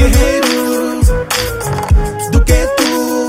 guerreiro do gueto,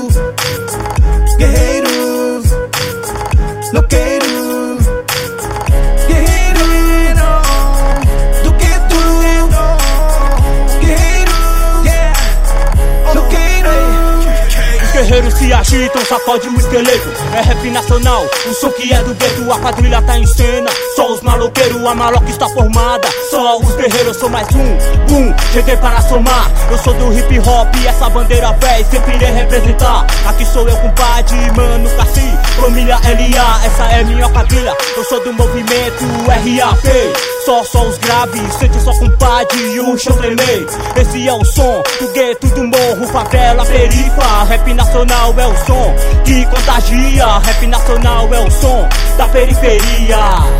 guerreiro loqueiro, guerreiro do gueto, guerreiro loqueiro. Os guerreiros se agitam, sacode o esqueleto. É rap nacional, o som que é do gueto. A quadrilha tá em cena, só os maloqueiros. A maloca está formada, só os guerreiros. Sou mais um, cheguei para somar. Eu sou do hip hop e essa bandeira véi sempre irei representar. Aqui sou eu, compadre, mano, Cassi, família LA, essa é minha quadrilha. Eu sou do movimento RAP. Só os graves, sente só compadre e o chão tremer. Esse é o som do gueto, do morro, favela, perifa. Rap nacional é o som que contagia. Rap nacional é o som da periferia.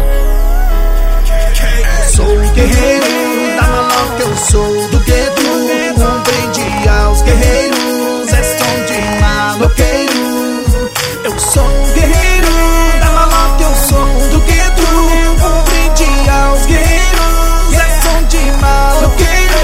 Sou o guerreiro da maloca, eu sou do gueto. Um brinde aos guerreiros, é som de maloqueiro. Eu sou o guerreiro da maloca, eu sou do gueto. Um brinde aos guerreiros, é som de maloqueiro.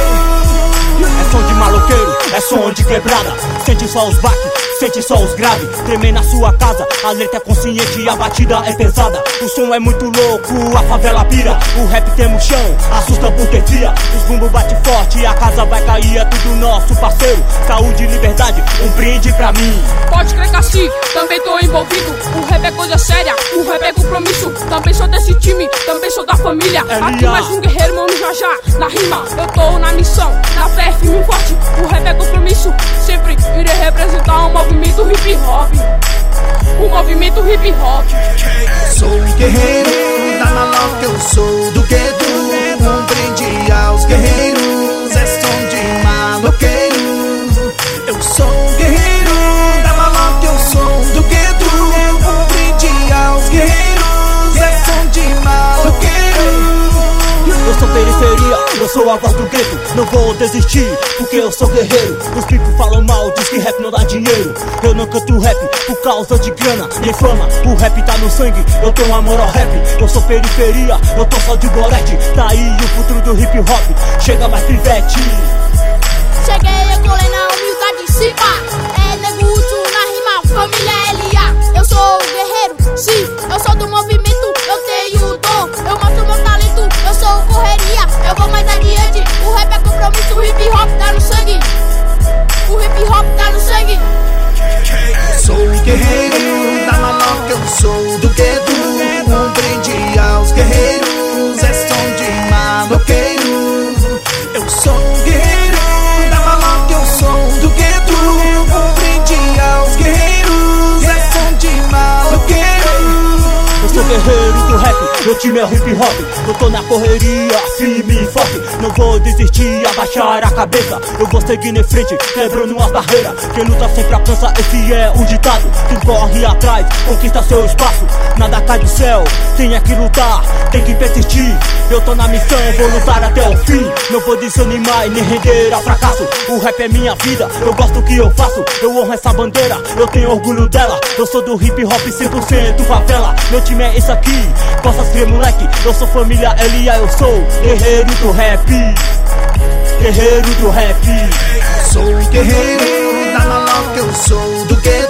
É som de maloqueiro, é som de quebrada. Sente só os baques, sente só os graves. Tremer na sua casa, a letra é consciente e a batida é pesada. O som é muito louco, a favela pira. O rap tem no chão, assusta a burguesia. Os bumbos bate forte, a casa vai cair. É tudo nosso, parceiro, saúde e liberdade. Um brinde pra mim. Pode crer que assim, também tô envolvido. O rap é coisa séria, o rap é compromisso. Também sou desse time, também sou da família. Aqui mais um guerreiro, mano, já. Na rima, eu tô na missão, na fé firme e forte. O rap é compromisso, sempre irei representar o movimento hip hop. O movimento hip hop. Sou o guerreiro da maloca, eu sou do gueto. Um brinde aos guerreiros, é som de maloqueiro. Eu sou o guerreiro da maloca, eu sou do gueto. Um brinde aos guerreiros, é som de maloqueiro. Eu sou periferia, eu sou a voz do gueto. Não vou desistir, porque eu sou guerreiro. Os pipos falam mal, diz que rap não dá dinheiro. Eu não canto rap por causa de grana e fama. O rap tá no sangue, eu tenho amor ao rap. Eu sou periferia, eu tô só de bolete. Tá aí o futuro do hip hop, chega mais pivete. Cheguei, eu colei na humildade, se pá. É nego útil na rima, família LA. Eu sou o guerreiro, sim, eu sou do movimento. Eu tenho dom, eu mostro meu talento. Eu sou correria, eu vou mais adiante. O rap é compromisso, o hip hop tá no sangue. O hip hop tá no sangue. Sou o guerreiro da maloca, eu sou do gueto. Um brinde aos guerreiros, é som de maloqueiro. Eu sou o guerreiro da maloca, eu sou do gueto. Um brinde aos guerreiros, é som de maloqueiro. Eu sou guerreiro do rap, meu time é hip hop. Eu tô na correria, firme e forte. Não vou desistir, abaixar a cabeça. Eu vou seguir em frente, quebrando as barreiras. Quem luta sempre alcança, esse é o ditado. Quem corre atrás, conquista seu espaço. Nada cai do céu, tem que lutar, tem que persistir. Eu tô na missão, vou lutar até o fim. Não vou desanimar e nem render a fracasso. O rap é minha vida, eu gosto do que eu faço. Eu honro essa bandeira, eu tenho orgulho dela. Eu sou do hip hop 100% favela. Meu time é esse aqui, possa ser moleque. Eu sou família LA, eu sou guerreiro do rap. Guerreiro do rap. Sou o guerreiro da maloca, eu sou do gueto.